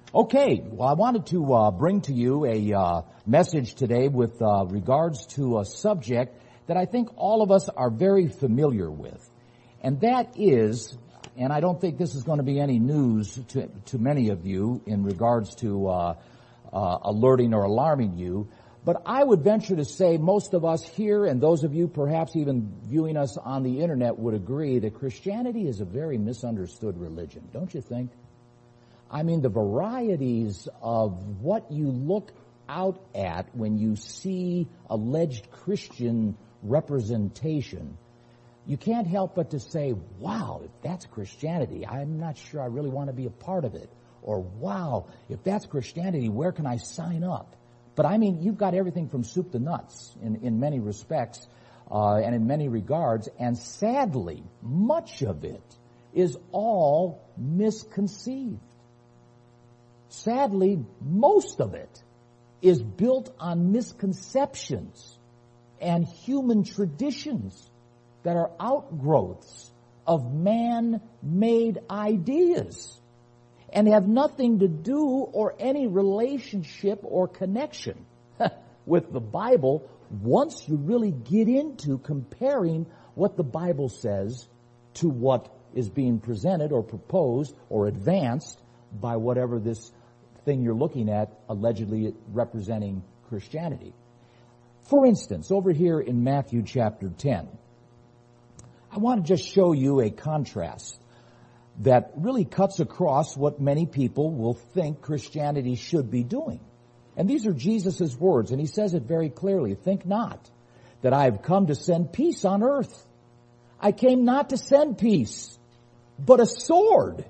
Okay, well, I wanted to bring to you a message today with regards to a subject that I think all of us are very familiar with. And that is, and I don't think this is going to be any news to many of you in regards to alerting or alarming you, but I would venture to say most of us here and those of you perhaps even viewing us on the internet would agree that Christianity is a very misunderstood religion, don't you think? I mean, the varieties of what you look out at when you see alleged Christian representation, you can't help but to say, wow, if that's Christianity, I'm not sure I really want to be a part of it. Or, wow, if that's Christianity, where can I sign up? But I mean, you've got everything from soup to nuts in many respects and in many regards. And sadly, much of it is all misconceived. Sadly, most of it is built on misconceptions and human traditions that are outgrowths of man-made ideas and have nothing to do or any relationship or connection with the Bible once you really get into comparing what the Bible says to what is being presented or proposed or advanced by whatever this thing you're looking at allegedly representing Christianity. For instance, over here in Matthew chapter 10, I want to just show you a contrast that really cuts across what many people will think Christianity should be doing. And these are Jesus' words, and he says it very clearly. Think not that I have come to send peace on earth. I came not to send peace, but a sword.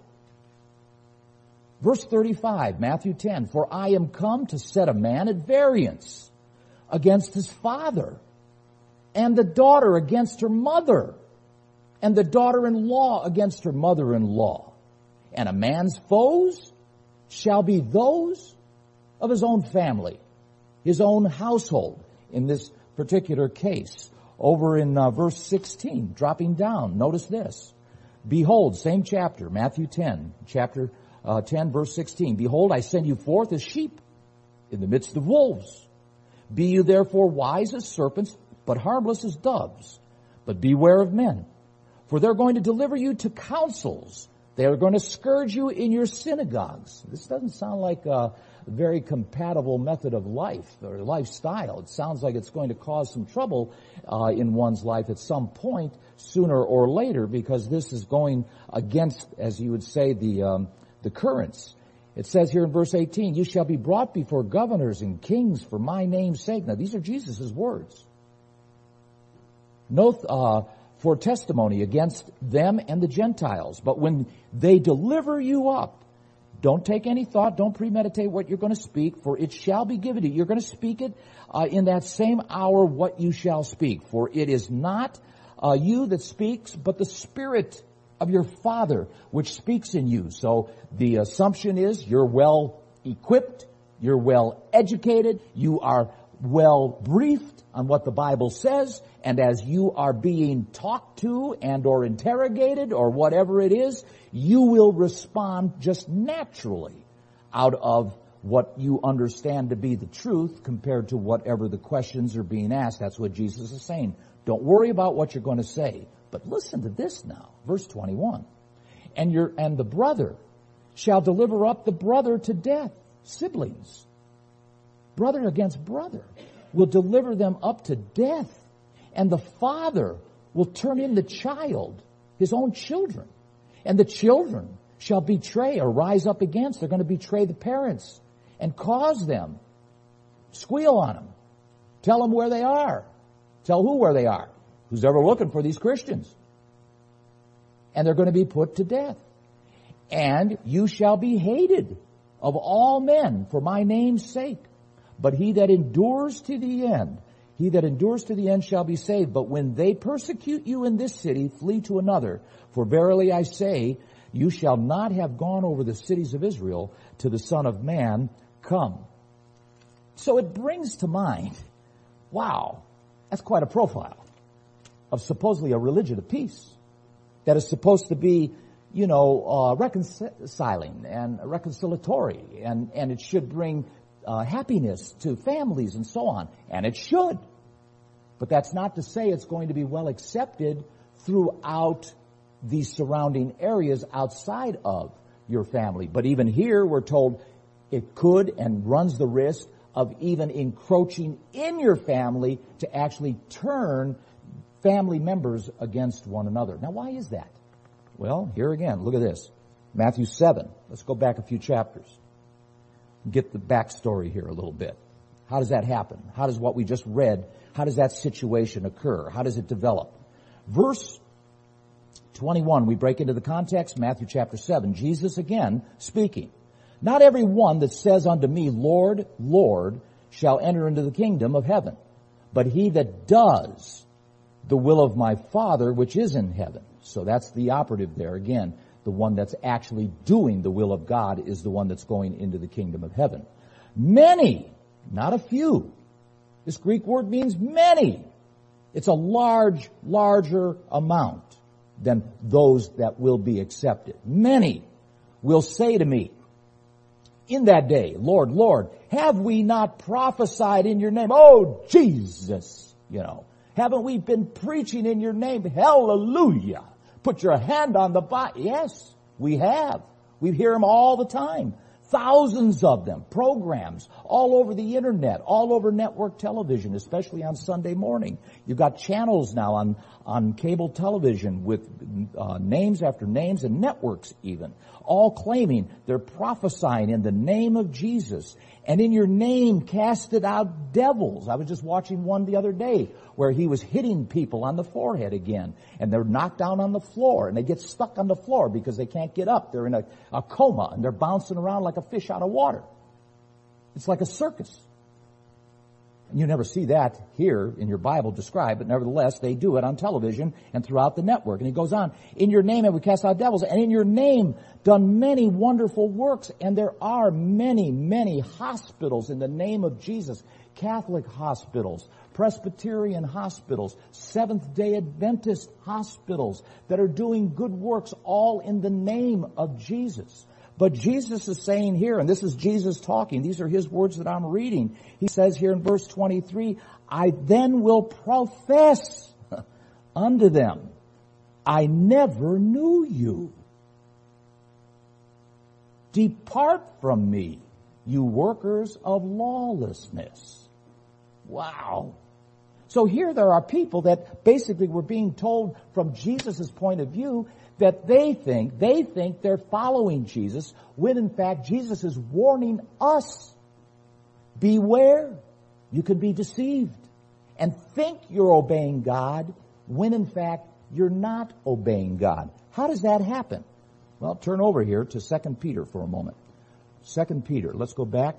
Verse 35, Matthew 10, for I am come to set a man at variance against his father, and the daughter against her mother, and the daughter-in-law against her mother-in-law. And a man's foes shall be those of his own family, his own household, in this particular case. Over in verse 16, dropping down, notice this. Behold, same chapter, Matthew 10, chapter 10, verse 16. Behold, I send you forth as sheep in the midst of wolves. Be you therefore wise as serpents, but harmless as doves. But beware of men, for they're going to deliver you to councils. They are going to scourge you in your synagogues. This doesn't sound like a very compatible method of life or lifestyle. It sounds like it's going to cause some trouble in one's life at some point, sooner or later, because this is going against, as you would say, the currents. It says here in verse 18, you shall be brought before governors and kings for my name's sake. Now, these are Jesus' words. For testimony against them and the Gentiles. But when they deliver you up, don't take any thought, don't premeditate what you're going to speak, for it shall be given to you. You're going to speak it in that same hour what you shall speak. For it is not you that speaks, but the Spirit of your Father which speaks in you. So the assumption is you're well equipped, you're well educated, you are well briefed on what the Bible says, and as you are being talked to and or interrogated or whatever it is, you will respond just naturally out of what you understand to be the truth compared to whatever the questions are being asked. That's what Jesus is saying. Don't worry about what you're going to say. But listen to this now, verse 21. And the brother shall deliver up the brother to death. Siblings, brother against brother, will deliver them up to death. And the father will turn in the child, his own children. And the children shall betray or rise up against. They're going to betray the parents and cause them. Squeal on them. Tell them where they are. Tell who where they are. Who's ever looking for these Christians. And they're going to be put to death. And you shall be hated of all men for my name's sake. But he that endures to the end shall be saved. But when they persecute you in this city, flee to another. For verily I say, you shall not have gone over the cities of Israel till the Son of Man come. So it brings to mind, wow, that's quite a profile of supposedly a religion of peace that is supposed to be reconciling and reconciliatory, and it should bring happiness to families and so on, and it should. But that's not to say it's going to be well accepted throughout the surrounding areas outside of your family. But even here, we're told it could and runs the risk of even encroaching in your family to actually turn family members against one another. Now, why is that? Well, here again, look at this. Matthew 7. Let's go back a few chapters. Get the backstory here a little bit. How does that happen? How does what we just read, how does that situation occur? How does it develop? Verse 21, we break into the context, Matthew chapter 7. Jesus again speaking. Not every one that says unto me, Lord, Lord, shall enter into the kingdom of heaven, but he that does the will of my Father which is in heaven. So that's the operative there. Again, the one that's actually doing the will of God is the one that's going into the kingdom of heaven. Many, not a few. This Greek word means many. It's a larger amount than those that will be accepted. Many will say to me in that day, Lord, Lord, have we not prophesied in your name? Oh, Jesus, haven't we been preaching in your name? Hallelujah. Put your hand on the Bible. Yes, we have. We hear them all the time. Thousands of them, programs all over the internet, all over network television, especially on Sunday morning. You've got channels now on cable television with names after names and networks even, all claiming they're prophesying in the name of Jesus. And in your name casted out devils. I was just watching one the other day where he was hitting people on the forehead again. And they're knocked down on the floor and they get stuck on the floor because they can't get up. They're in a coma and they're bouncing around like a fish out of water. It's like a circus. And you never see that here in your Bible described, but nevertheless, they do it on television and throughout the network. And he goes on, in your name have we cast out devils, and in your name done many wonderful works. And there are many hospitals in the name of Jesus. Catholic hospitals, Presbyterian hospitals, Seventh-day Adventist hospitals that are doing good works all in the name of Jesus. But Jesus is saying here, and this is Jesus talking, these are his words that I'm reading. He says here in verse 23, I then will profess unto them, I never knew you. Depart from me, you workers of lawlessness. Wow. So here there are people that basically were being told from Jesus' point of view that they think they're following Jesus, when in fact Jesus is warning us. Beware, you could be deceived and think you're obeying God, when in fact you're not obeying God. How does that happen? Well, turn over here to 2 Peter for a moment. 2 Peter, let's go back,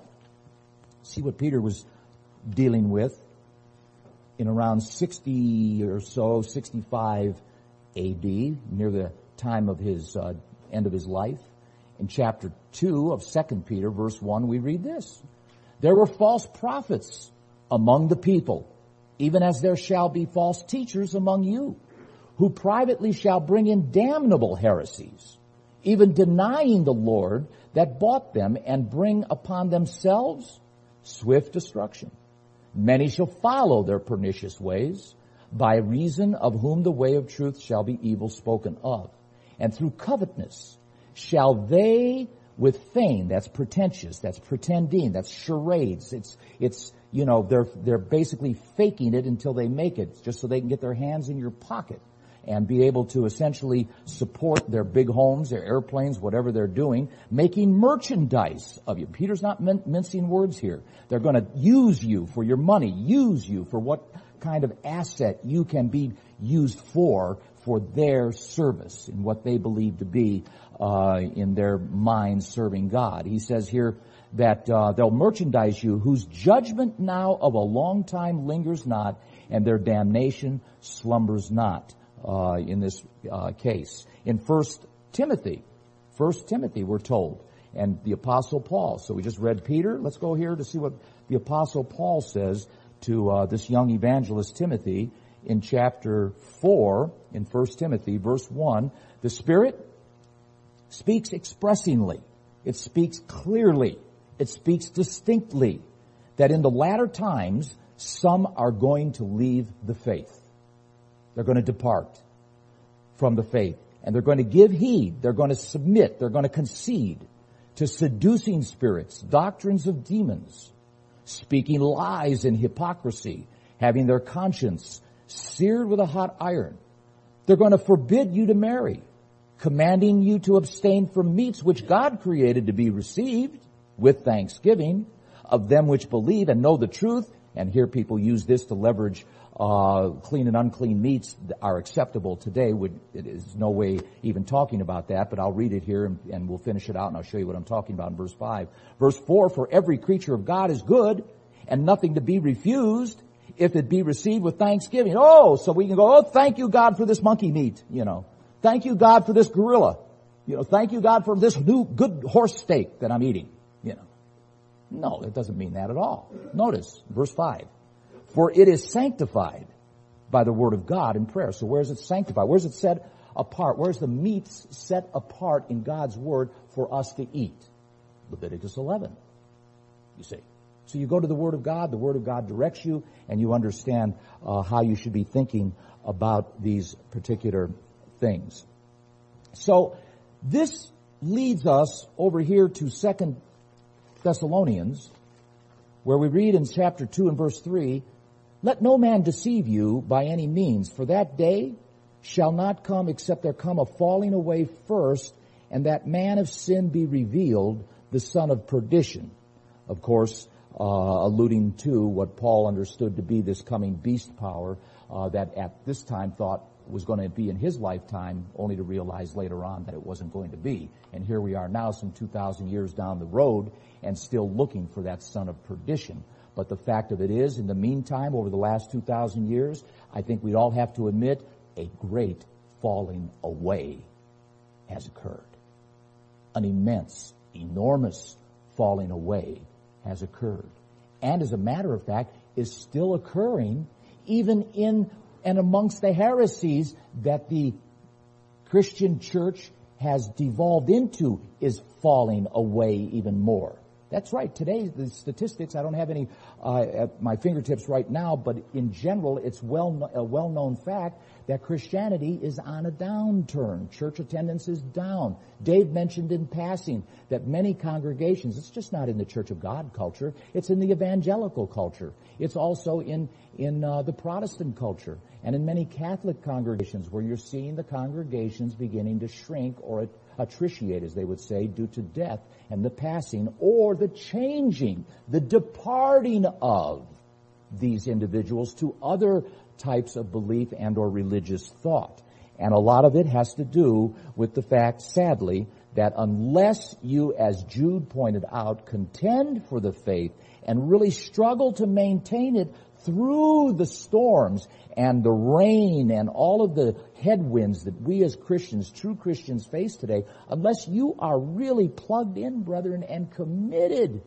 see what Peter was dealing with in around 60 or so, 65 AD, near the time of his end of his life. In chapter 2 of 2 Peter, verse 1, we read this. There were false prophets among the people, even as there shall be false teachers among you, who privately shall bring in damnable heresies, even denying the Lord that bought them, and bring upon themselves swift destruction. Many shall follow their pernicious ways, by reason of whom the way of truth shall be evil spoken of. And through covetousness shall they with fame, that's pretentious, that's pretending, that's charades, they're basically faking it until they make it, just so they can get their hands in your pocket and be able to essentially support their big homes, their airplanes, whatever they're doing, making merchandise of you. Peter's not mincing words here. They're going to use you for your money, use you for what kind of asset you can be used for their service in what they believe to be in their minds serving God. He says here that they'll merchandise you, whose judgment now of a long time lingers not, and their damnation slumbers not. In this case, in 1 Timothy, we're told, and the Apostle Paul. So we just read Peter. Let's go here to see what the Apostle Paul says to this young evangelist Timothy in chapter 4, in 1 Timothy, verse 1. The Spirit speaks expressingly. It speaks clearly. It speaks distinctly that in the latter times, some are going to leave the faith. They're going to depart from the faith. And they're going to give heed. They're going to submit. They're going to concede to seducing spirits, doctrines of demons, speaking lies and hypocrisy, having their conscience seared with a hot iron. They're going to forbid you to marry, commanding you to abstain from meats which God created to be received with thanksgiving of them which believe and know the truth. And here people use this to leverage clean and unclean meats are acceptable today. It is no way even talking about that, but I'll read it here and we'll finish it out and I'll show you what I'm talking about in verse 5. Verse 4, for every creature of God is good and nothing to be refused if it be received with thanksgiving. Oh, so we can go, oh, thank you, God, for this monkey meat, Thank you, God, for this gorilla. Thank you, God, for this new good horse steak that I'm eating. No, it doesn't mean that at all. Notice, verse 5. For it is sanctified by the word of God in prayer. So where is it sanctified? Where is it set apart? Where is the meat set apart in God's word for us to eat? Leviticus 11, you see. So you go to the word of God directs you, and you understand how you should be thinking about these particular things. So this leads us over here to 2 Thessalonians, where we read in chapter 2 and verse 3, let no man deceive you by any means, for that day shall not come except there come a falling away first, and that man of sin be revealed, the son of perdition. Of course, alluding to what Paul understood to be this coming beast power that at this time thought was going to be in his lifetime, only to realize later on that it wasn't going to be. And here we are now some 2,000 years down the road and still looking for that son of perdition. But the fact of it is, in the meantime, over the last 2,000 years, I think we'd all have to admit a great falling away has occurred. An immense, enormous falling away has occurred. And as a matter of fact, is still occurring even in and amongst the heresies that the Christian church has devolved into is falling away even more. That's right. Today, the statistics, I don't have any at my fingertips right now, but in general, it's a well-known fact that Christianity is on a downturn. Church attendance is down. Dave mentioned in passing that many congregations, it's just not in the Church of God culture, it's in the evangelical culture. It's also in the Protestant culture and in many Catholic congregations where you're seeing the congregations beginning to shrink or attritiate, as they would say, due to death and the passing or the changing, the departing of these individuals to other types of belief and or religious thought. And a lot of it has to do with the fact, sadly, that unless you, as Jude pointed out, contend for the faith and really struggle to maintain it through the storms and the rain and all of the headwinds that we as Christians, true Christians, face today, unless you are really plugged in, brethren, and committed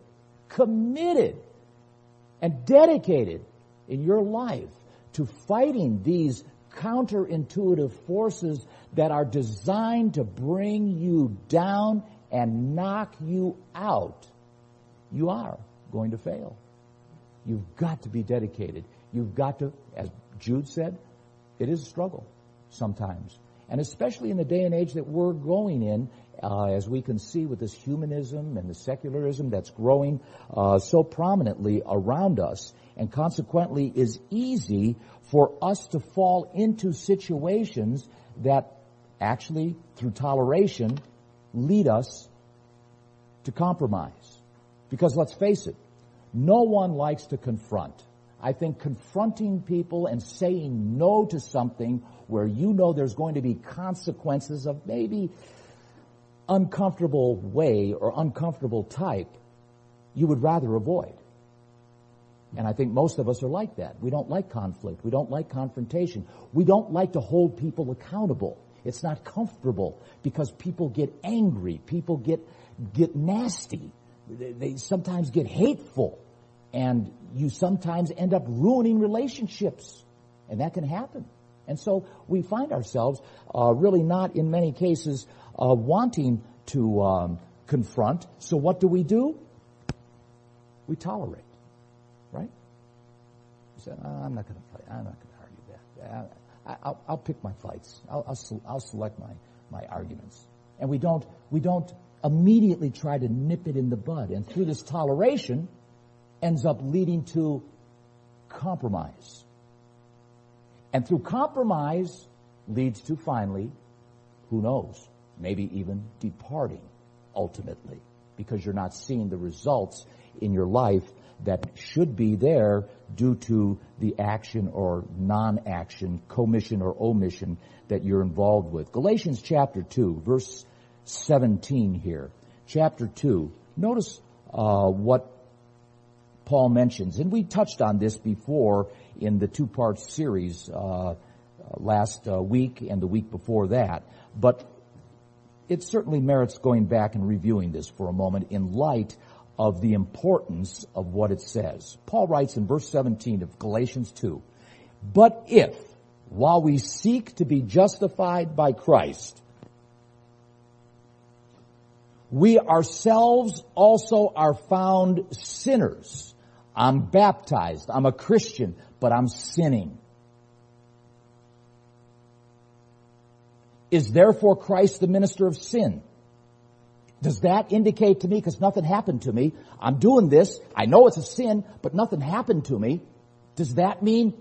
and dedicated in your life to fighting these counterintuitive forces that are designed to bring you down and knock you out, you are going to fail. You've got to be dedicated. You've got to, as Jude said, it is a struggle sometimes. And especially in the day and age that we're going in, as we can see with this humanism and the secularism that's growing so prominently around us, and consequently is easy for us to fall into situations that actually, through toleration, lead us to compromise. Because let's face it, no one likes to confront. I think confronting people and saying no to something where you know there's going to be consequences of maybe uncomfortable way or uncomfortable type, you would rather avoid. And I think most of us are like that. We don't like conflict. We don't like confrontation. We don't like to hold people accountable. It's not comfortable because people get angry. People get nasty. They sometimes get hateful. And you sometimes end up ruining relationships. And that can happen. And so we find ourselves really not, in many cases, wanting to confront. So what do? We tolerate, right? We say, I'm not going to fight. I'm not going to argue that. I'll pick my fights. I'll select my arguments. And we don't immediately try to nip it in the bud. And through this toleration ends up leading to compromise. And through compromise leads to finally, who knows, maybe even departing ultimately, because you're not seeing the results in your life that should be there due to the action or non-action, commission or omission that you're involved with. Galatians chapter 2, verse 17 here. Chapter 2. Notice what Paul mentions. And we touched on this before in the two-part series last week and the week before that. But it certainly merits going back and reviewing this for a moment in light of the importance of what it says. Paul writes in verse 17 of Galatians 2, "But if, while we seek to be justified by Christ, we ourselves also are found sinners." I'm baptized, I'm a Christian, but I'm sinning. "Is therefore Christ the minister of sin?" Does that indicate to me, because nothing happened to me, I'm doing this, I know it's a sin, but nothing happened to me. Does that mean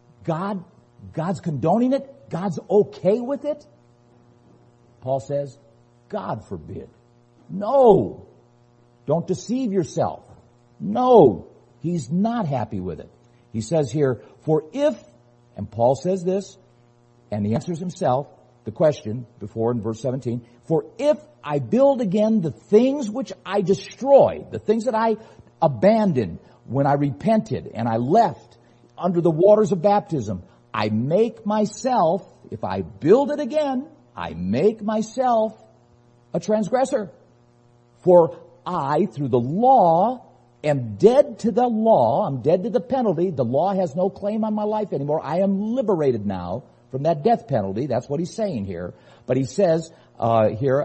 God's condoning it? God's okay with it? Paul says, God forbid. No. Don't deceive yourself. No. He's not happy with it. He says here, "For if," and Paul says this, and he answers himself, the question before in verse 17, "For if I build again the things which I destroyed," the things that I abandoned when I repented and I left under the waters of baptism, "I make myself," if I build it again, "I make myself a transgressor. For I, through the law, am dead to the law." I'm dead to the penalty. The law has no claim on my life anymore. I am liberated now from that death penalty. That's what he's saying here. But he says here,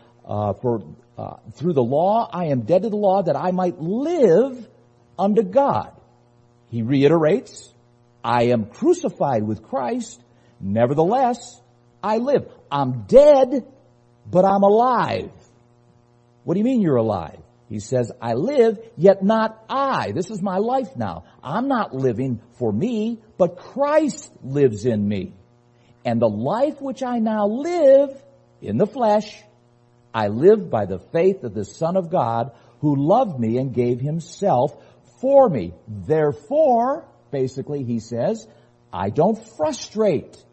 through the law, I am dead to the law that I might live unto God. He reiterates, "I am crucified with Christ. Nevertheless, I live." I'm dead, but I'm alive. What do you mean you're alive? He says, "I live, yet not I." This is my life now. I'm not living for me, but Christ lives in me. "And the life which I now live in the flesh, I live by the faith of the Son of God, who loved me and gave himself for me. Therefore," basically he says, "I don't frustrate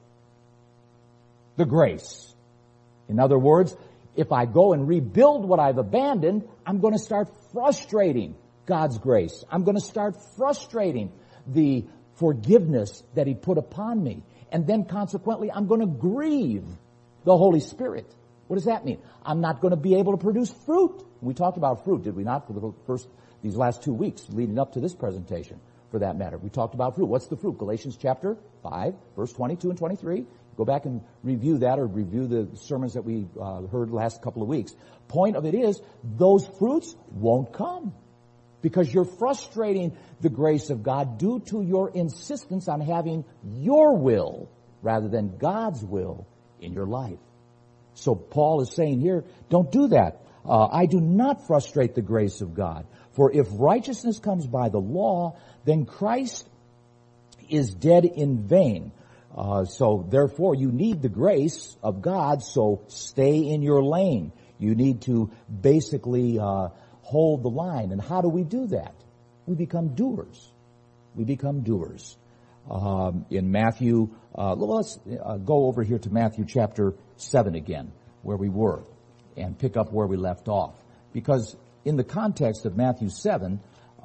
the grace." In other words, if I go and rebuild what I've abandoned, I'm going to start frustrating God's grace. I'm going to start frustrating the forgiveness that he put upon me. And then consequently, I'm going to grieve the Holy Spirit. What does that mean? I'm not going to be able to produce fruit. We talked about fruit, did we not, for these last 2 weeks leading up to this presentation, for that matter. We talked about fruit. What's the fruit? Galatians chapter 5, verse 22 and 23. Go back and review that, or review the sermons that we heard the last couple of weeks. Point of it is, those fruits won't come because you're frustrating the grace of God due to your insistence on having your will rather than God's will in your life. So Paul is saying here, don't do that. I do not frustrate the grace of God. For if righteousness comes by the law, then Christ is dead in vain. So therefore you need the grace of God, so stay in your lane. You need to basically hold the line. And how do we do that? We become doers. We become doers. In Matthew, let's go over here to Matthew chapter 7 again, where we were, and pick up where we left off. Because in the context of Matthew 7,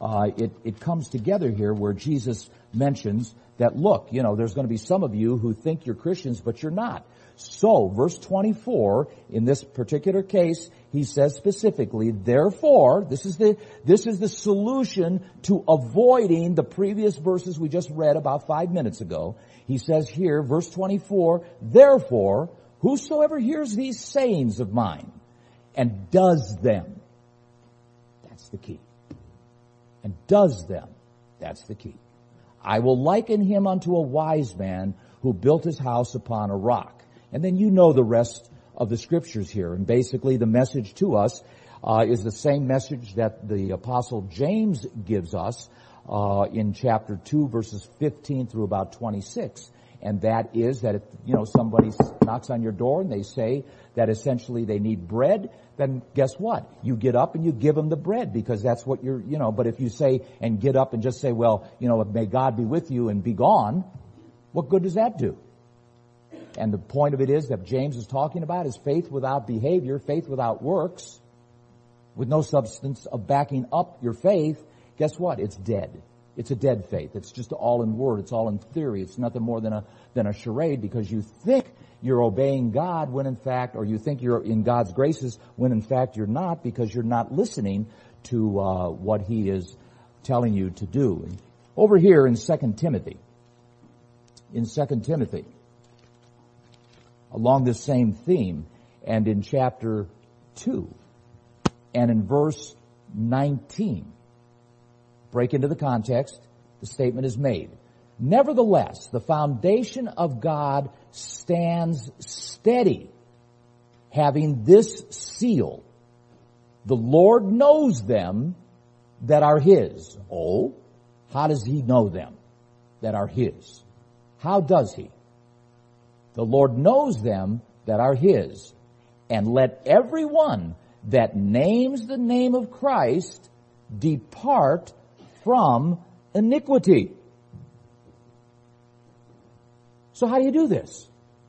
it comes together here where Jesus mentions that, look, there's going to be some of you who think you're Christians, but you're not. So, verse 24, in this particular case, he says specifically, therefore, this is the solution to avoiding the previous verses we just read about 5 minutes ago. He says here, verse 24, therefore, whosoever hears these sayings of mine and does them, that's the key. And does them, that's the key. I will liken him unto a wise man who built his house upon a rock. And then you know the rest of the scriptures here. And basically the message to us is the same message that the Apostle James gives us in chapter 2, verses 15 through about 26. And that is that if, somebody knocks on your door and they say that essentially they need bread, then guess what? You get up and you give them the bread because that's what but if you say and get up and just say, well, may God be with you and be gone, what good does that do? And the point of it is that James is talking about is faith without behavior, faith without works, with no substance of backing up your faith. Guess what? It's dead. It's a dead faith. It's just all in word. It's all in theory. It's nothing more than a charade because you think you're obeying God when in fact, or you think you're in God's graces when in fact you're not because you're not listening to what He is telling you to do. And over here in 2 Timothy, along this same theme, and in chapter 2, and in verse 19, break into the context, the statement is made. Nevertheless, the foundation of God stands steady, having this seal. The Lord knows them that are His. Oh, how does He know them that are His? How does He? The Lord knows them that are His. And let everyone that names the name of Christ depart from iniquity. So how do you do this?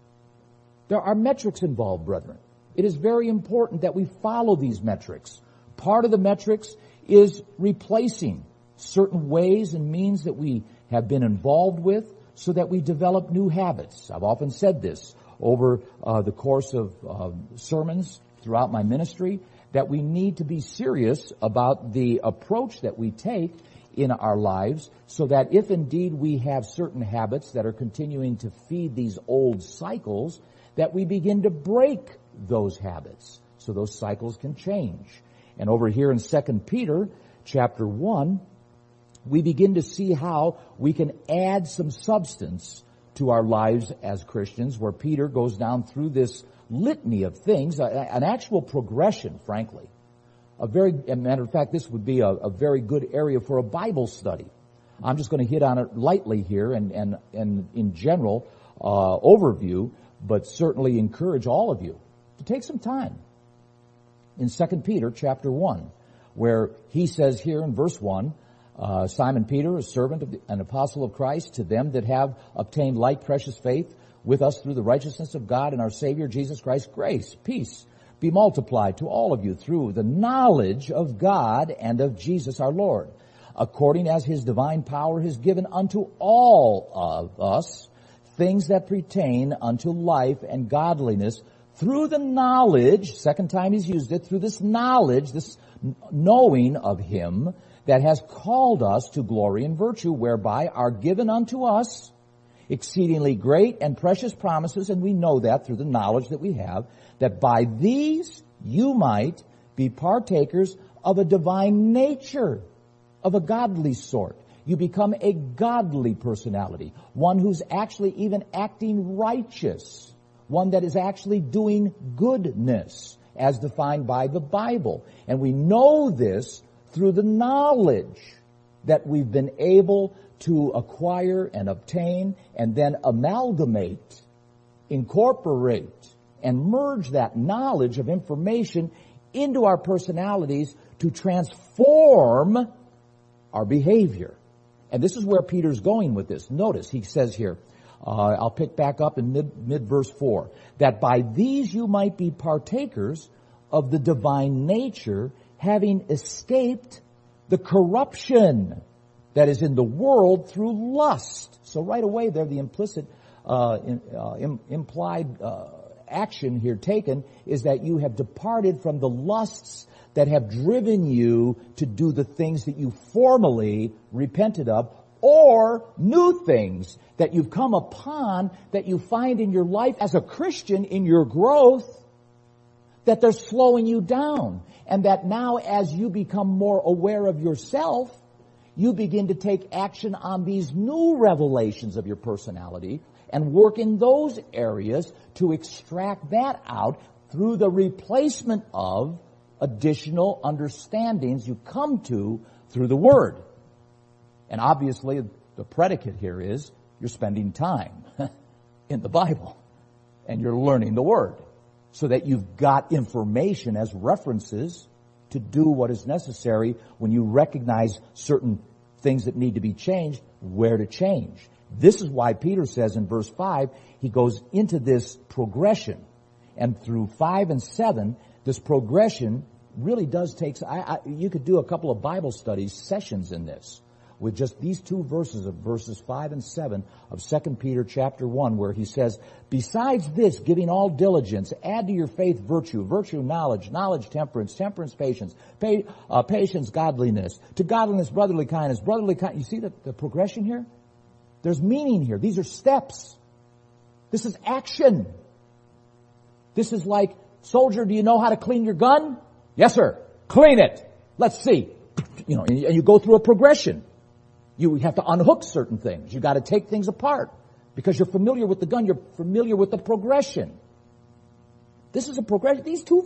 There are metrics involved, brethren. It is very important that we follow these metrics. Part of the metrics is replacing certain ways and means that we have been involved with so that we develop new habits. I've often said this over the course of sermons throughout my ministry, that we need to be serious about the approach that we take in our lives so that if indeed we have certain habits that are continuing to feed these old cycles, that we begin to break those habits so those cycles can change. And over here in 2 Peter chapter 1, we begin to see how we can add some substance to our lives as Christians, where Peter goes down through this litany of things, an actual progression, frankly. As a matter of fact, this would be a very good area for a Bible study. I'm just going to hit on it lightly here and in general overview, but certainly encourage all of you to take some time in 2 Peter chapter 1, where he says here in verse 1, Simon Peter, a servant of an apostle of Christ, to them that have obtained like precious faith with us through the righteousness of God and our Savior Jesus Christ, grace, peace, be multiplied to all of you through the knowledge of God and of Jesus our Lord, according as His divine power has given unto all of us things that pertain unto life and godliness through the knowledge, second time he's used it, through this knowledge, this knowing of Him that has called us to glory and virtue, whereby are given unto us exceedingly great and precious promises, and we know that through the knowledge that we have, that by these you might be partakers of a divine nature, of a godly sort. You become a godly personality, one who's actually even acting righteous, one that is actually doing goodness as defined by the Bible. And we know this through the knowledge that we've been able to acquire and obtain and then amalgamate, incorporate, and merge that knowledge of information into our personalities to transform our behavior. And this is where Peter's going with this. Notice he says here, I'll pick back up in mid verse 4, that by these you might be partakers of the divine nature, having escaped the corruption that is in the world through lust. So right away there, the implicit, implied action here taken is that you have departed from the lusts that have driven you to do the things that you formerly repented of, or new things that you've come upon that you find in your life as a Christian in your growth, that they're slowing you down. And that now as you become more aware of yourself, you begin to take action on these new revelations of your personality and work in those areas to extract that out through the replacement of additional understandings you come to through the Word. And obviously, the predicate here is you're spending time in the Bible and you're learning the Word so that you've got information as references to do what is necessary when you recognize certain things that need to be changed, where to change. This is why Peter says in verse 5, he goes into this progression. And through 5 and 7, this progression really does take, you could do a couple of Bible studies sessions in this, with just these two verses of verses 5 and 7 of 2 Peter chapter 1, where he says, besides this, giving all diligence, add to your faith virtue, virtue knowledge, knowledge temperance, temperance patience, patience godliness, to godliness brotherly kindness, brotherly kindness. You see the progression here? There's meaning here. These are steps. This is action. This is like, soldier, do you know how to clean your gun? Yes, sir. Clean it. Let's see. You know, and you go through a progression. You have to unhook certain things. You got to take things apart because you're familiar with the gun. You're familiar with the progression. This is a progression. These two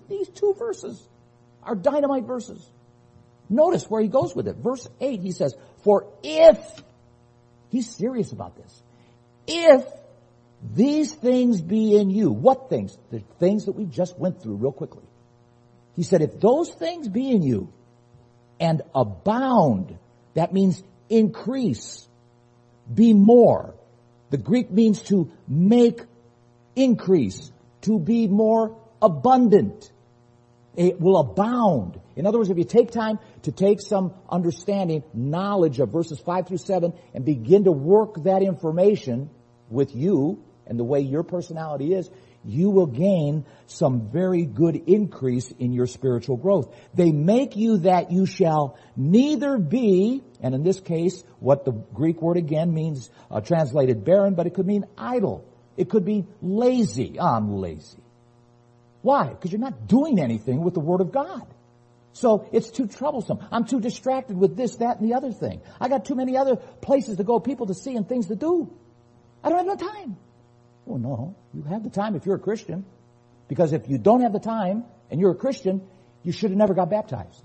verses are dynamite verses. Notice where he goes with it. Verse 8, he says, for if, he's serious about this, if these things be in you, what things? The things that we just went through real quickly. He said, if those things be in you and abound, that means increase, be more. The Greek means to make increase, to be more abundant. It will abound. In other words, if you take time to take some understanding, knowledge of verses 5 through 7 and begin to work that information with you and the way your personality is, you will gain some very good increase in your spiritual growth. They make you that you shall neither be, and in this case, what the Greek word again means, translated barren, but it could mean idle. It could be lazy. I'm lazy. Why? Because you're not doing anything with the Word of God. So it's too troublesome. I'm too distracted with this, that, and the other thing. I got too many other places to go, people to see, and things to do. I don't have no time. Oh, no. You have the time if you're a Christian. Because if you don't have the time and you're a Christian, you should have never got baptized.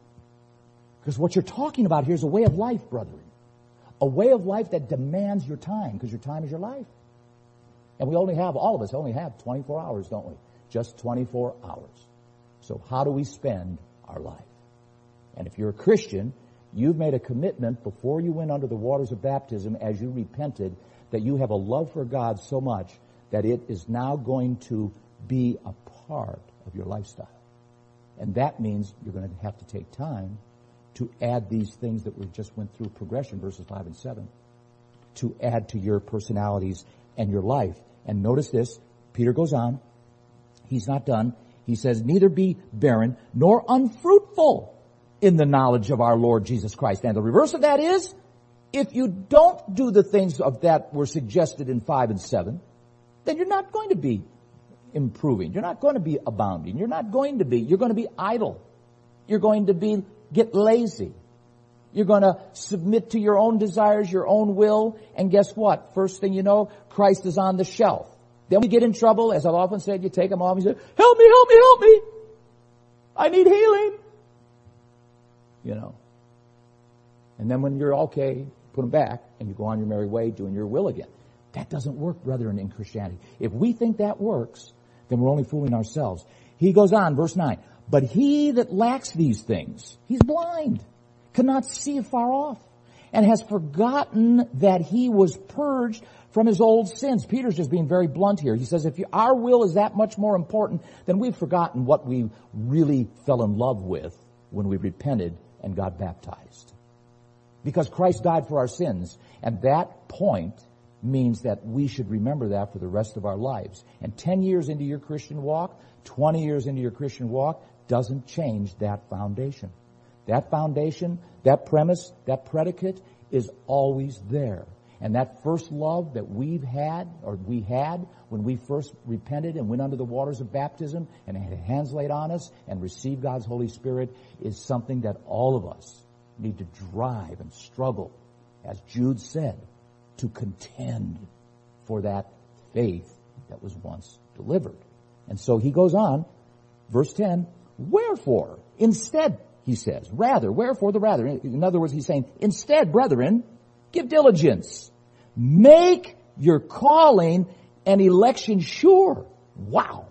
Because what you're talking about here is a way of life, brethren. A way of life that demands your time, because your time is your life. And all of us only have 24 hours, don't we? Just 24 hours. So how do we spend our life? And if you're a Christian, you've made a commitment before you went under the waters of baptism as you repented that you have a love for God so much that it is now going to be a part of your lifestyle. And that means you're going to have to take time to add these things that we just went through, progression, verses 5 and 7, to add to your personalities and your life. And notice this, Peter goes on, he's not done. He says, neither be barren nor unfruitful in the knowledge of our Lord Jesus Christ. And the reverse of that is, if you don't do the things of that were suggested in 5 and 7, then you're not going to be improving. You're not going to be abounding. You're going to be idle. You're going to get lazy. You're going to submit to your own desires, your own will, and guess what? First thing you know, Christ is on the shelf. Then we get in trouble, as I've often said, you take him off and you say, help me, help me, help me. I need healing. You know. And then when you're okay, put them back, and you go on your merry way doing your will again. That doesn't work, brethren, in Christianity. If we think that works, then we're only fooling ourselves. He goes on, verse 9. But he that lacks these things, he's blind, cannot see afar off, and has forgotten that he was purged from his old sins. Peter's just being very blunt here. He says, if our will is that much more important, then we've forgotten what we really fell in love with when we repented and got baptized. Because Christ died for our sins, and that point means that we should remember that for the rest of our lives. And 10 years into your Christian walk, 20 years into your Christian walk, doesn't change that foundation. That foundation, that premise, that predicate is always there. And that first love that we had when we first repented and went under the waters of baptism and had hands laid on us and received God's Holy Spirit is something that all of us need to drive and struggle, as Jude said, to contend for that faith that was once delivered. And so he goes on, verse 10, wherefore, instead, he says, rather, wherefore the rather. In other words, he's saying, instead, brethren, give diligence. Make your calling and election sure. Wow.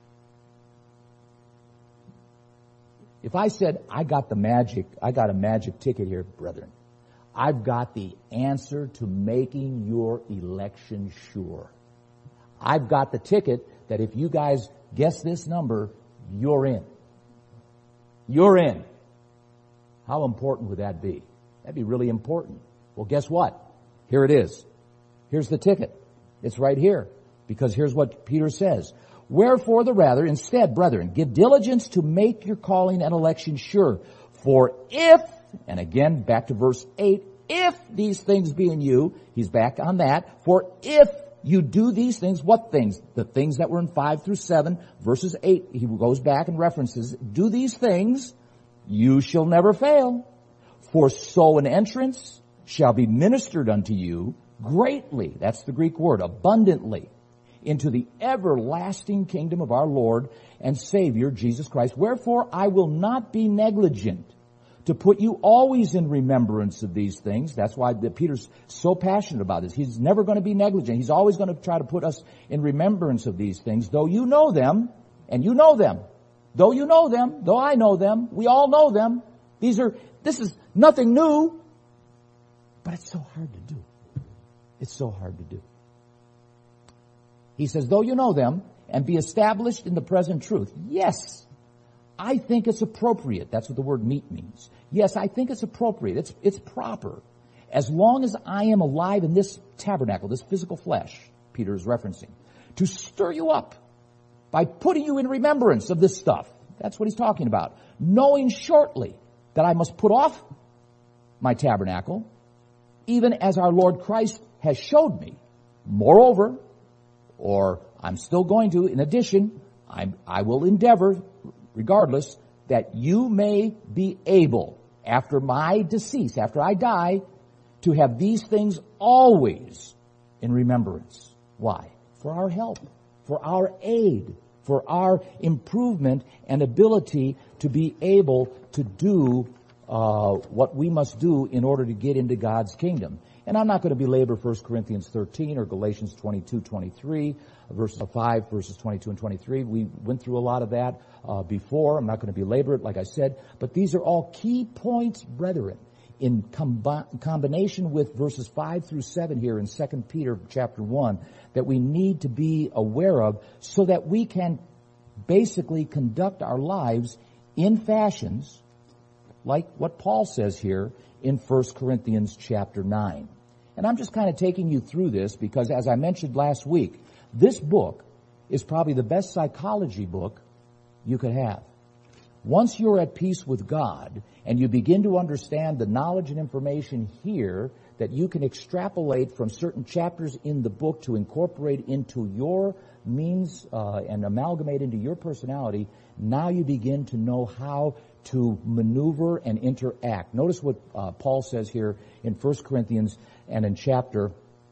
If I said, I got a magic ticket here, brethren. I've got the answer to making your election sure. I've got the ticket that if you guys guess this number, you're in. You're in. How important would that be? That'd be really important. Well, guess what? Here it is. Here's the ticket. It's right here. Because here's what Peter says. Wherefore the rather, instead, brethren, give diligence to make your calling and election sure. For if, and again, back to verse 8, if these things be in you, he's back on that. For if you do these things, what things? The things that were in 5 through 7, verses 8, he goes back and references, do these things, you shall never fail. For so an entrance shall be ministered unto you greatly, that's the Greek word, abundantly, into the everlasting kingdom of our Lord and Savior, Jesus Christ. Wherefore I will not be negligent to put you always in remembrance of these things. That's why Peter's so passionate about this. He's never going to be negligent. He's always going to try to put us in remembrance of these things, though you know them, and you know them. Though you know them, though I know them, we all know them. This is nothing new, but it's so hard to do. It's so hard to do. He says, though you know them, and be established in the present truth. Yes, I think it's appropriate. That's what the word meet means. Yes, I think it's appropriate. It's proper. As long as I am alive in this tabernacle, this physical flesh, Peter is referencing, to stir you up by putting you in remembrance of this stuff. That's what he's talking about. Knowing shortly that I must put off my tabernacle, even as our Lord Christ has showed me. Moreover, or I'm still going to, in addition, I will endeavor, regardless, that you may be able, after my decease, after I die, to have these things always in remembrance. Why? For our help, for our aid, for our improvement and ability to be able to do what we must do in order to get into God's kingdom. And I'm not going to belabor 1 Corinthians 13 or Galatians 22, 23, verses 5, verses 22 and 23. We went through a lot of that before. I'm not going to belabor it, like I said. But these are all key points, brethren, in combination with verses 5 through 7 here in 2 Peter chapter 1, that we need to be aware of so that we can basically conduct our lives in fashions like what Paul says here in 1 Corinthians chapter 9. And I'm just kind of taking you through this because, as I mentioned last week, this book is probably the best psychology book you could have. Once you're at peace with God and you begin to understand the knowledge and information here that you can extrapolate from certain chapters in the book to incorporate into your means and amalgamate into your personality, now you begin to know how to maneuver and interact. Notice what Paul says here in 1 Corinthians and in chapter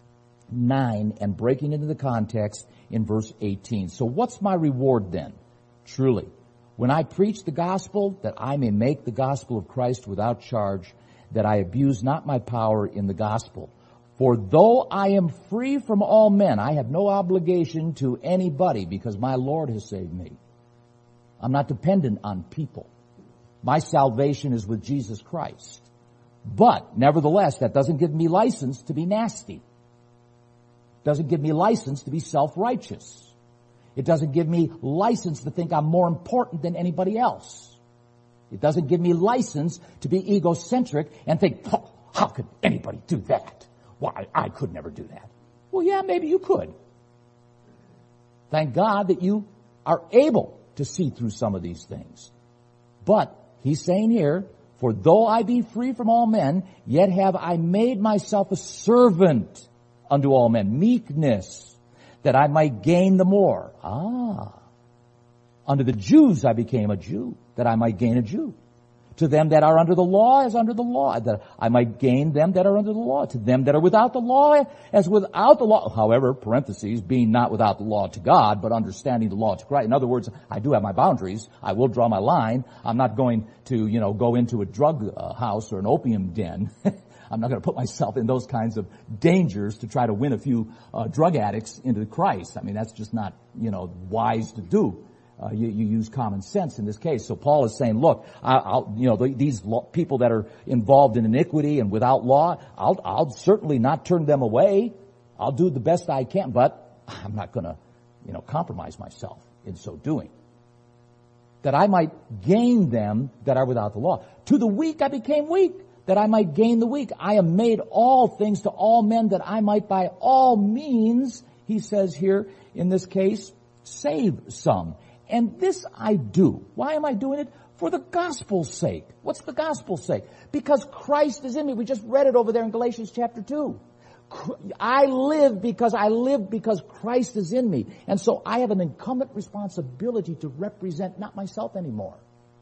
9 and breaking into the context in verse 18. So what's my reward then? Truly, when I preach the gospel, that I may make the gospel of Christ without charge, that I abuse not my power in the gospel. For though I am free from all men, I have no obligation to anybody because my Lord has saved me. I'm not dependent on people. My salvation is with Jesus Christ. But, nevertheless, that doesn't give me license to be nasty. Doesn't give me license to be self-righteous. It doesn't give me license to think I'm more important than anybody else. It doesn't give me license to be egocentric and think, oh, how could anybody do that? Why, I could never do that. Well, yeah, maybe you could. Thank God that you are able to see through some of these things. But he's saying here, for though I be free from all men, yet have I made myself a servant unto all men, meekness, that I might gain the more. Unto the Jews I became a Jew, that I might gain a Jew. To them that are under the law as under the law, that I might gain them that are under the law. To them that are without the law as without the law. However, parentheses, being not without the law to God, but understanding the law to Christ. In other words, I do have my boundaries. I will draw my line. I'm not going to, go into a drug house or an opium den. I'm not going to put myself in those kinds of dangers to try to win a few drug addicts into Christ. I mean, that's just not, wise to do. You use common sense in this case. So Paul is saying, look, these people that are involved in iniquity and without law, I'll certainly not turn them away. I'll do the best I can, but I'm not going to, compromise myself in so doing. That I might gain them that are without the law. To the weak I became weak, that I might gain the weak. I am made all things to all men, that I might by all means, he says here in this case, save some. And this I do. Why am I doing it? For the gospel's sake. What's the gospel's sake? Because Christ is in me. We just read it over there in Galatians chapter 2. I live because Christ is in me. And so I have an incumbent responsibility to represent not myself anymore.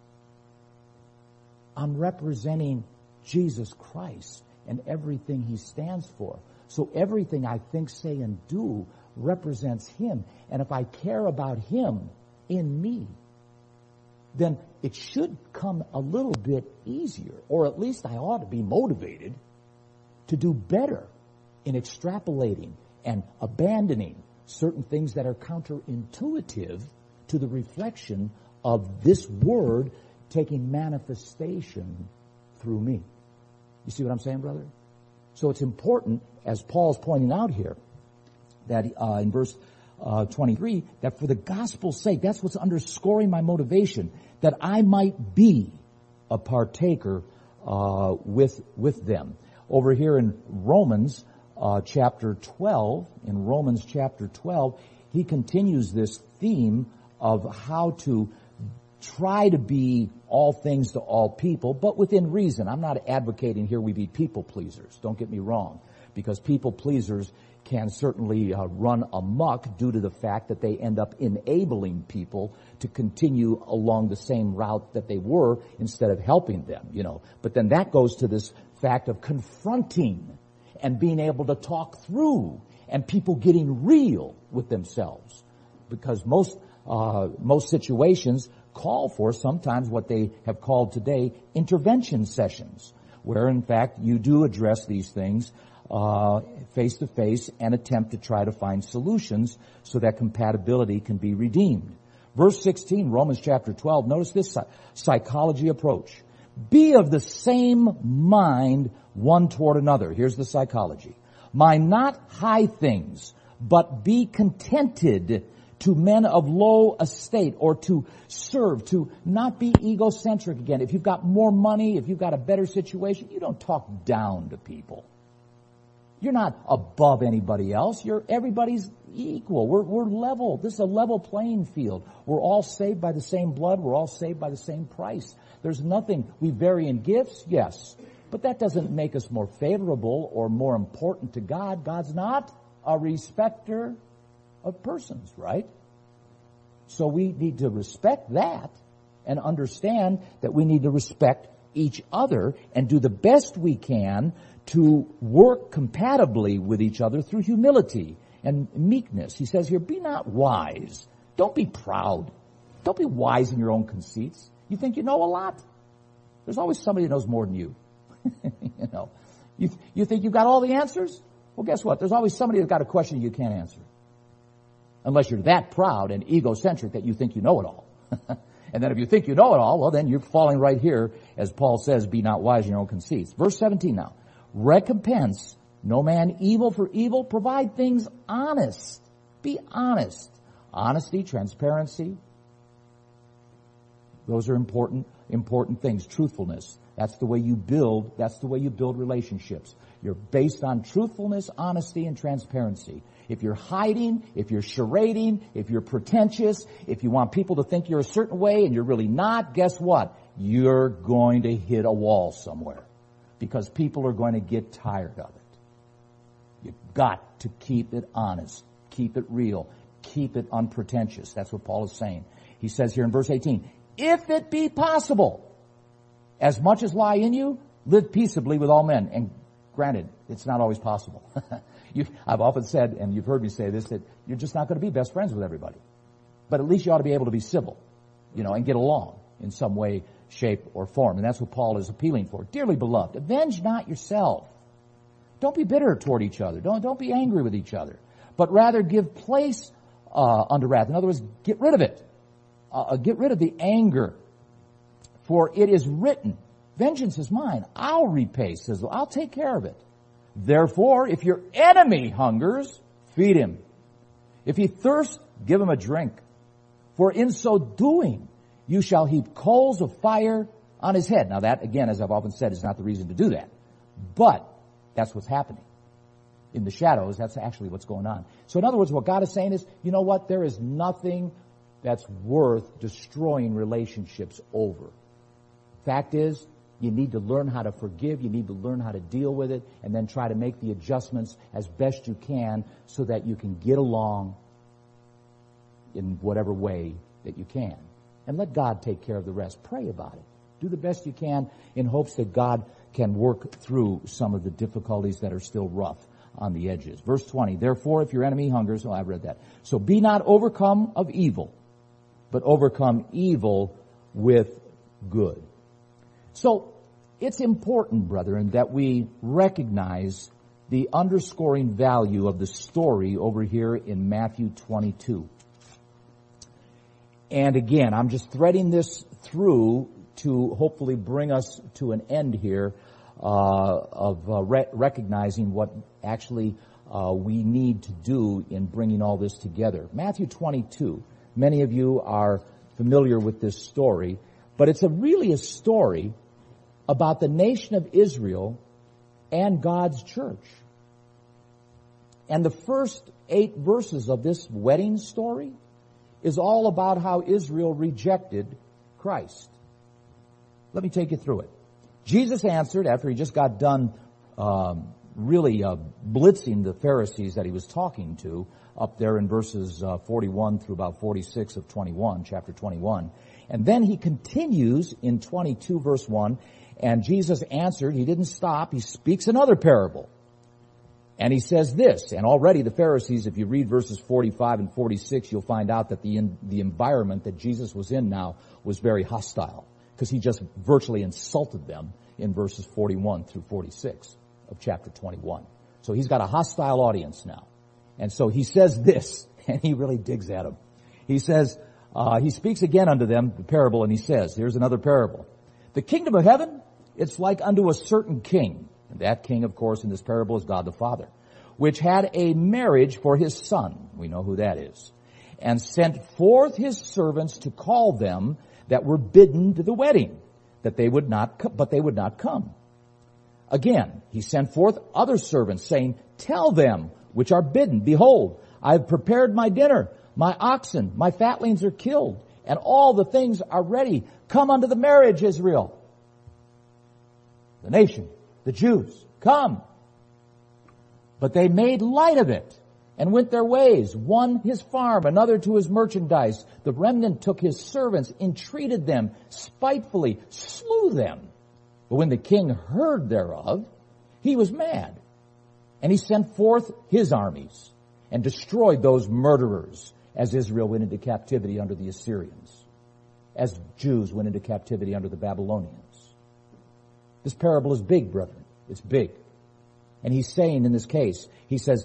I'm representing Jesus Christ and everything he stands for. So everything I think, say, and do represents him. And if I care about him in me, then it should come a little bit easier, or at least I ought to be motivated to do better in extrapolating and abandoning certain things that are counterintuitive to the reflection of this word taking manifestation through me. You see what I'm saying, brother? So it's important, as Paul's pointing out here, that in verse 23, that for the gospel's sake, that's what's underscoring my motivation, that I might be a partaker with them. Over here in Romans chapter 12, he continues this theme of how to try to be all things to all people, but within reason. I'm not advocating here we be people pleasers. Don't get me wrong, because people pleasers can certainly run amok due to the fact that they end up enabling people to continue along the same route that they were instead of helping them, But then that goes to this fact of confronting and being able to talk through and people getting real with themselves. Because most situations call for sometimes what they have called today intervention sessions, where in fact you do address these things face to face and attempt to try to find solutions so that compatibility can be redeemed. Verse 16, Romans chapter 12, notice this psychology approach. Be of the same mind one toward another. Here's the psychology. Mind not high things, but be contented to men of low estate, or to serve, to not be egocentric again. If you've got more money, if you've got a better situation, you don't talk down to people. You're not above anybody else. Everybody's equal. We're level. This is a level playing field. We're all saved by the same blood. We're all saved by the same price. There's nothing. We vary in gifts, yes. But that doesn't make us more favorable or more important to God. God's not a respecter of persons, right? So we need to respect that and understand that we need to respect each other and do the best we can to work compatibly with each other through humility and meekness. He says here, be not wise. Don't be proud. Don't be wise in your own conceits. You think you know a lot? There's always somebody that knows more than you. You think you've got all the answers? Well, guess what? There's always somebody that's got a question you can't answer. Unless you're that proud and egocentric that you think you know it all. And then if you think you know it all, well, then you're falling right here, as Paul says, be not wise in your own conceits. Verse 17 now. Recompense no man evil for evil. Provide things honest. Be honest. Honesty, transparency. Those are important things. Truthfulness. That's the way you build relationships. You're based on truthfulness, honesty, and transparency. If you're hiding, if you're charading, if you're pretentious, if you want people to think you're a certain way and you're really not, guess what? You're going to hit a wall somewhere. Because people are going to get tired of it. You've got to keep it honest. Keep it real. Keep it unpretentious. That's what Paul is saying. He says here in verse 18, if it be possible, as much as lie in you, live peaceably with all men. And granted, it's not always possible. I've often said, and you've heard me say this, that you're just not going to be best friends with everybody. But at least you ought to be able to be civil, and get along in some way, shape, or form. And that's what Paul is appealing for. Dearly beloved, avenge not yourself. Don't be bitter toward each other. Don't be angry with each other. But rather give place unto wrath. In other words, get rid of it. Get rid of the anger. For it is written, vengeance is mine. I'll repay, says, I'll take care of it. Therefore, if your enemy hungers, feed him. If he thirsts, give him a drink. For in so doing, you shall heap coals of fire on his head. Now that, again, as I've often said, is not the reason to do that. But that's what's happening. In the shadows, that's actually what's going on. So in other words, what God is saying is, you know what? There is nothing that's worth destroying relationships over. Fact is, you need to learn how to forgive. You need to learn how to deal with it and then try to make the adjustments as best you can so that you can get along in whatever way that you can. And let God take care of the rest. Pray about it. Do the best you can in hopes that God can work through some of the difficulties that are still rough on the edges. Verse 20, therefore, if your enemy hungers, I've read that. So be not overcome of evil, but overcome evil with good. So it's important, brethren, that we recognize the underscoring value of the story over here in Matthew 22. And again, I'm just threading this through to hopefully bring us to an end here of recognizing what actually we need to do in bringing all this together. Matthew 22. Many of you are familiar with this story, but it's really a story about the nation of Israel and God's church. And the first 8 verses of this wedding story is all about how Israel rejected Christ. Let me take you through it. Jesus answered, after he just got done blitzing the Pharisees that he was talking to, up there in verses 41 through about 46 of chapter 21. And then he continues in 22 verse 1, and Jesus answered, he didn't stop, he speaks another parable. And he says this, and already the Pharisees, if you read verses 45 and 46, you'll find out that the environment that Jesus was in now was very hostile, because he just virtually insulted them in verses 41 through 46 of chapter 21. So he's got a hostile audience now. And so he says this, and he really digs at them. He says, he speaks again unto them, the parable, and he says, here's another parable. The kingdom of heaven, it's like unto a certain king. And that king, of course, in this parable is God the Father, which had a marriage for his son. We know who that is. And sent forth his servants to call them that were bidden to the wedding, but they would not come. Again, he sent forth other servants, saying, tell them which are bidden, behold, I have prepared my dinner, my oxen, my fatlings are killed, and all the things are ready. Come unto the marriage, Israel. The nation, the Jews, come. But they made light of it and went their ways, one his farm, another to his merchandise. The remnant took his servants, entreated them spitefully, slew them. But when the king heard thereof, he was mad. And he sent forth his armies and destroyed those murderers as Israel went into captivity under the Assyrians, as Jews went into captivity under the Babylonians. This parable is big, brethren. It's big. And he's saying in this case, he says,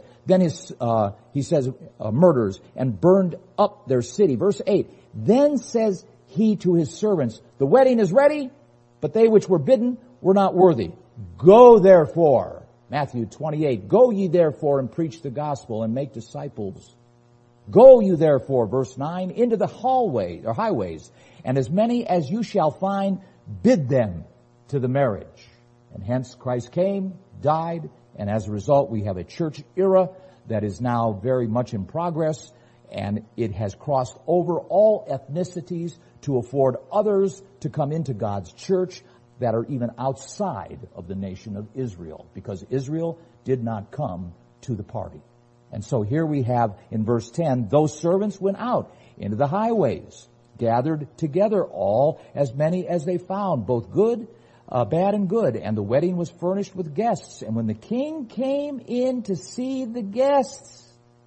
murders and burned up their city. Verse 8, then says he to his servants, the wedding is ready, but they which were bidden were not worthy. Go therefore, Matthew 28, go ye therefore and preach the gospel and make disciples Go you therefore, verse 9, into the hallway or highways, and as many as you shall find, bid them to the marriage. And hence Christ came, died, and as a result we have a church era that is now very much in progress, and it has crossed over all ethnicities to afford others to come into God's church that are even outside of the nation of Israel, because Israel did not come to the party. And so here we have in verse 10, those servants went out into the highways, gathered together all, as many as they found, both good, bad and good. And the wedding was furnished with guests. And when the king came in to see the guests,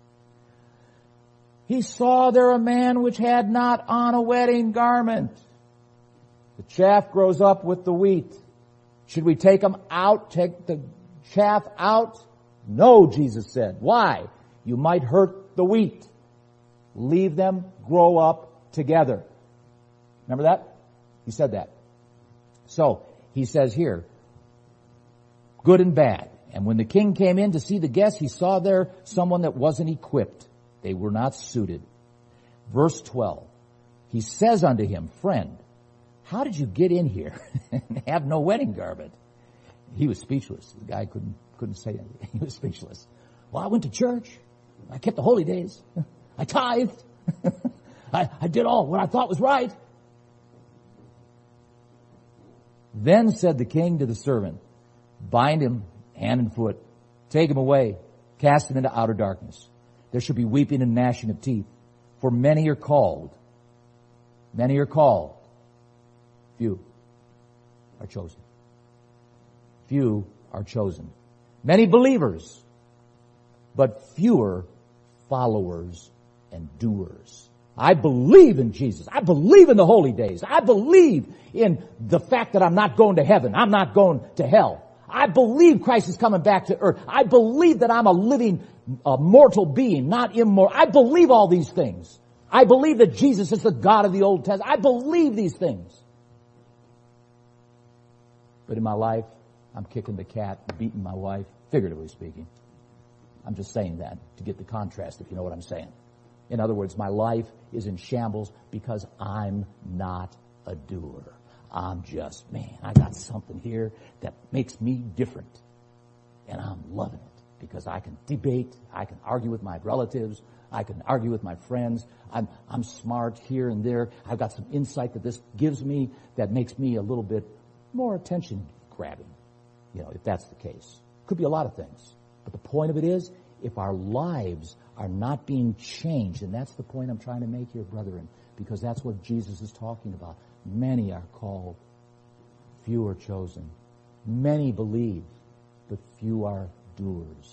he saw there a man which had not on a wedding garment. The chaff grows up with the wheat. Should we take them out, take the chaff out? No, Jesus said. Why? You might hurt the wheat. Leave them grow up together. Remember that? He said that. So, he says here, good and bad. And when the king came in to see the guests, he saw there someone that wasn't equipped. They were not suited. Verse 12, he says unto him, friend, how did you get in here and have no wedding garment? He was speechless. The guy couldn't say anything. He was speechless. Well, I went to church. I kept the holy days. I tithed. I did all what I thought was right. Then said the king to the servant, bind him hand and foot, take him away, cast him into outer darkness. There shall be weeping and gnashing of teeth, for many are called. Many are called. Few are chosen. Few are chosen. Many believers, but fewer followers and doers. I believe in Jesus. I believe in the holy days. I believe in the fact that I'm not going to heaven. I'm not going to hell. I believe Christ is coming back to earth. I believe that I'm a living, mortal being, not immortal. I believe all these things. I believe that Jesus is the God of the Old Testament. I believe these things. But in my life, I'm kicking the cat, beating my wife, figuratively speaking. I'm just saying that to get the contrast, if you know what I'm saying. In other words, my life is in shambles because I'm not a doer. I'm just, man, I got something here that makes me different. And I'm loving it because I can debate, I can argue with my relatives, I can argue with my friends. I'm smart here and there. I've got some insight that this gives me that makes me a little bit more attention grabbing, if that's the case. Could be a lot of things. But the point of it is, if our lives are not being changed, and that's the point I'm trying to make here, brethren, because that's what Jesus is talking about. Many are called, few are chosen. Many believe, but few are doers.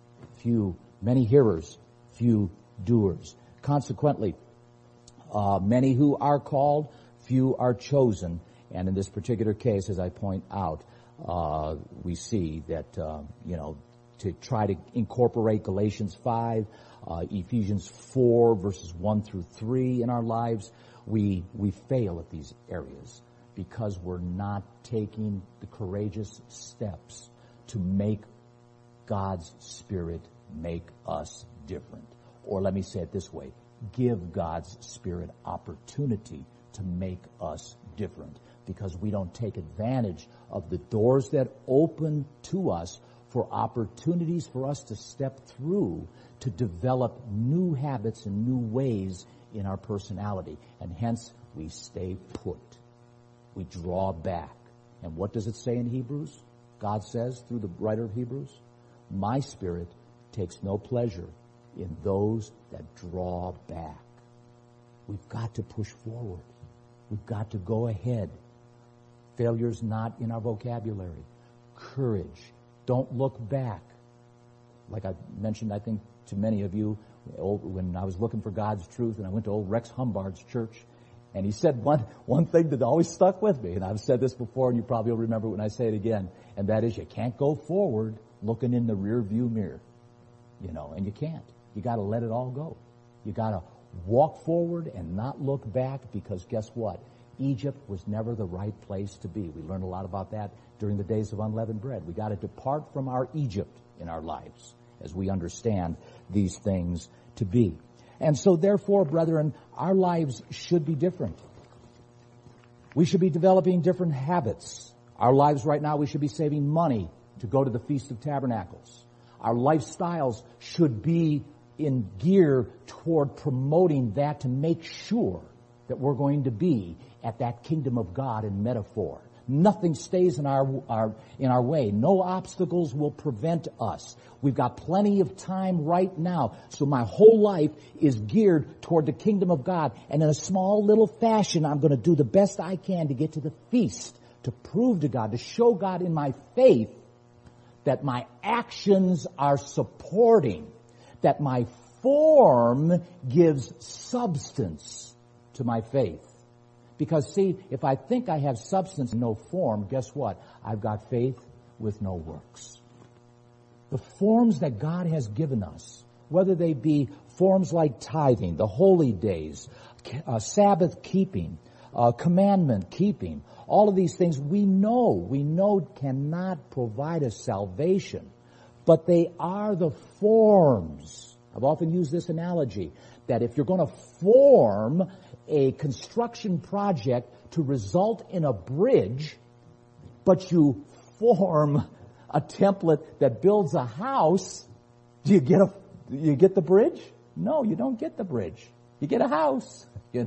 Many hearers, few doers. Consequently, many who are called, few are chosen. And in this particular case, as I point out, we see that, to try to incorporate Galatians 5, Ephesians 4, verses 1 through 3 in our lives, we fail at these areas because we're not taking the courageous steps to make God's Spirit make us different. Or let me say it this way, give God's Spirit opportunity to make us different, because we don't take advantage of the doors that open to us for opportunities for us to step through to develop new habits and new ways in our personality. And hence, we stay put. We draw back. And what does it say in Hebrews? God says through the writer of Hebrews, my Spirit takes no pleasure in those that draw back. We've got to push forward. We've got to go ahead. Failure's not in our vocabulary. Courage. Don't look back. Like I mentioned, I think, to many of you, when I was looking for God's truth, and I went to old Rex Humbard's church, and he said one thing that always stuck with me, and I've said this before, and you probably will remember when I say it again, and that is you can't go forward looking in the rear view mirror. And you can't. You gotta let it all go. You gotta walk forward and not look back, because guess what? Egypt was never the right place to be. We learned a lot about that during the days of unleavened bread. We got to depart from our Egypt in our lives as we understand these things to be. And so therefore, brethren, our lives should be different. We should be developing different habits. Our lives right now, we should be saving money to go to the Feast of Tabernacles. Our lifestyles should be in gear toward promoting that to make sure that we're going to be at that kingdom of God in metaphor. Nothing stays in our way. No obstacles will prevent us. We've got plenty of time right now. So my whole life is geared toward the kingdom of God. And in a small little fashion, I'm going to do the best I can to get to the feast, to prove to God, to show God in my faith that my actions are supporting, that my form gives substance to my faith. Because see, if I think I have substance and no form, guess what? I've got faith with no works. The forms that God has given us, whether they be forms like tithing, the holy days, Sabbath keeping, commandment keeping, all of these things we know cannot provide us salvation, but they are the forms. I've often used this analogy that if you're going to form a construction project to result in a bridge, but you form a template that builds a house, do you get the bridge? No, you don't get the bridge. You get a house,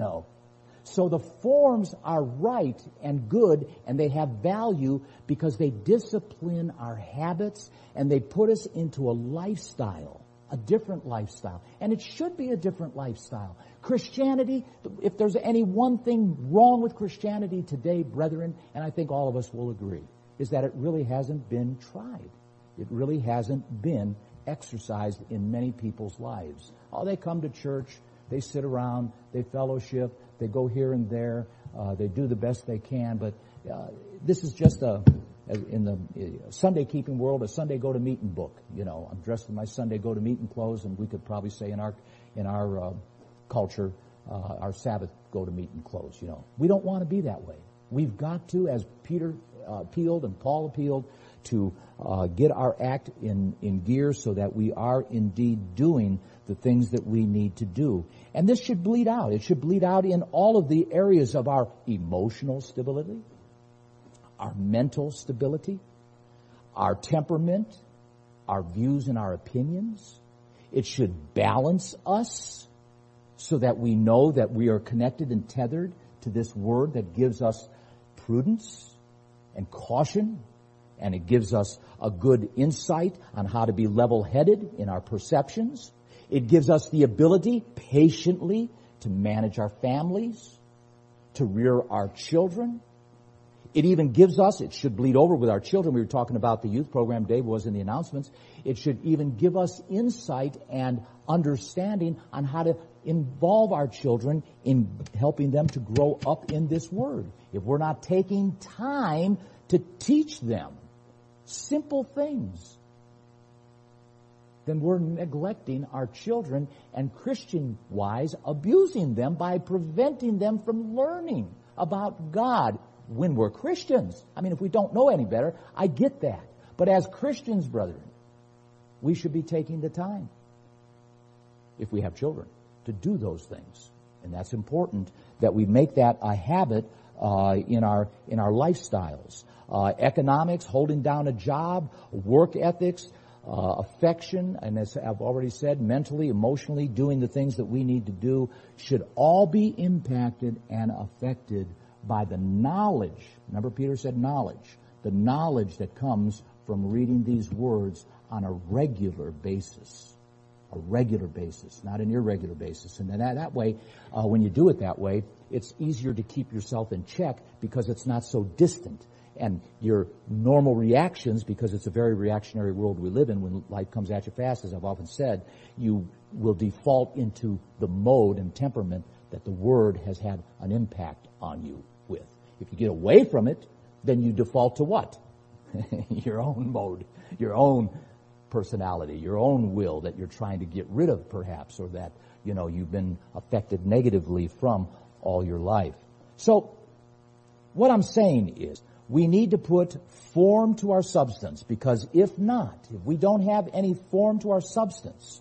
So the forms are right and good, and they have value because they discipline our habits and they put us into a lifestyle, a different lifestyle. And it should be a different lifestyle. Christianity, if there's any one thing wrong with Christianity today, brethren, and I think all of us will agree, is that it really hasn't been tried. It really hasn't been exercised in many people's lives. Oh, they come to church, they sit around, they fellowship, they go here and there, they do the best they can, but this is just in the Sunday keeping world, a Sunday go to meeting book. I'm dressed in my Sunday go to meeting clothes, and we could probably say in our culture, our Sabbath go to meeting clothes. We don't want to be that way. We've got to, as Peter appealed and Paul appealed, to get our act in gear so that we are indeed doing the things that we need to do. And this should bleed out. It should bleed out in all of the areas of our emotional stability, our mental stability, our temperament, our views and our opinions. It should balance us so that we know that we are connected and tethered to this word that gives us prudence and caution, and it gives us a good insight on how to be level-headed in our perceptions. It gives us the ability patiently to manage our families, to rear our children. It even gives us, it should bleed over with our children. We were talking about the youth program. Dave was in the announcements. It should even give us insight and understanding on how to involve our children in helping them to grow up in this word. If we're not taking time to teach them simple things, then we're neglecting our children and Christian-wise abusing them by preventing them from learning about God when we're Christians. I mean, if we don't know any better, I get that. But as Christians, brethren, we should be taking the time, if we have children, to do those things. And that's important that we make that a habit in our lifestyles. Economics, holding down a job, work ethics, affection, and as I've already said, mentally, emotionally, doing the things that we need to do should all be impacted and affected by the knowledge. Remember, Peter said knowledge. The knowledge that comes from reading these words on a regular basis. A regular basis, not an irregular basis. And then that way, when you do it that way, it's easier to keep yourself in check because it's not so distant. And your normal reactions, because it's a very reactionary world we live in, when life comes at you fast, as I've often said, you will default into the mode and temperament that the Word has had an impact on you with. If you get away from it, then you default to what? Your own mode, your own personality, your own will that you're trying to get rid of perhaps, or that, you've been affected negatively from all your life. So, what I'm saying is, we need to put form to our substance, because if we don't have any form to our substance,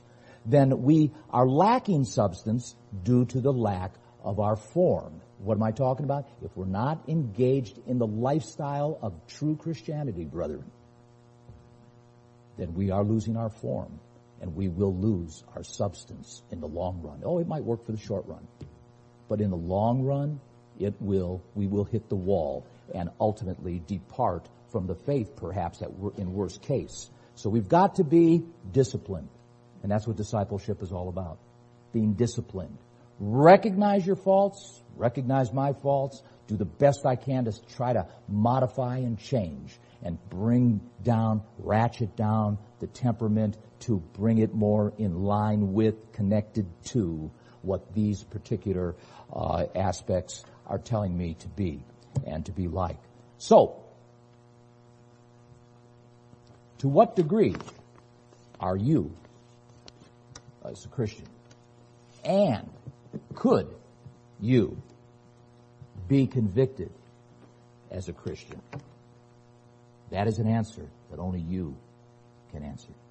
then we are lacking substance due to the lack of our form. What am I talking about? If we're not engaged in the lifestyle of true Christianity, brethren, then we are losing our form, and we will lose our substance in the long run. Oh, it might work for the short run, but in the long run, we will hit the wall and ultimately depart from the faith, perhaps in worst case. So we've got to be disciplined, and that's what discipleship is all about, being disciplined. Recognize your faults, recognize my faults, do the best I can to try to modify and change and bring down, ratchet down the temperament to bring it more in line with, connected to what these particular aspects are telling me to be and to be like. So, to what degree are you, as a Christian, and could you be convicted as a Christian? That is an answer that only you can answer.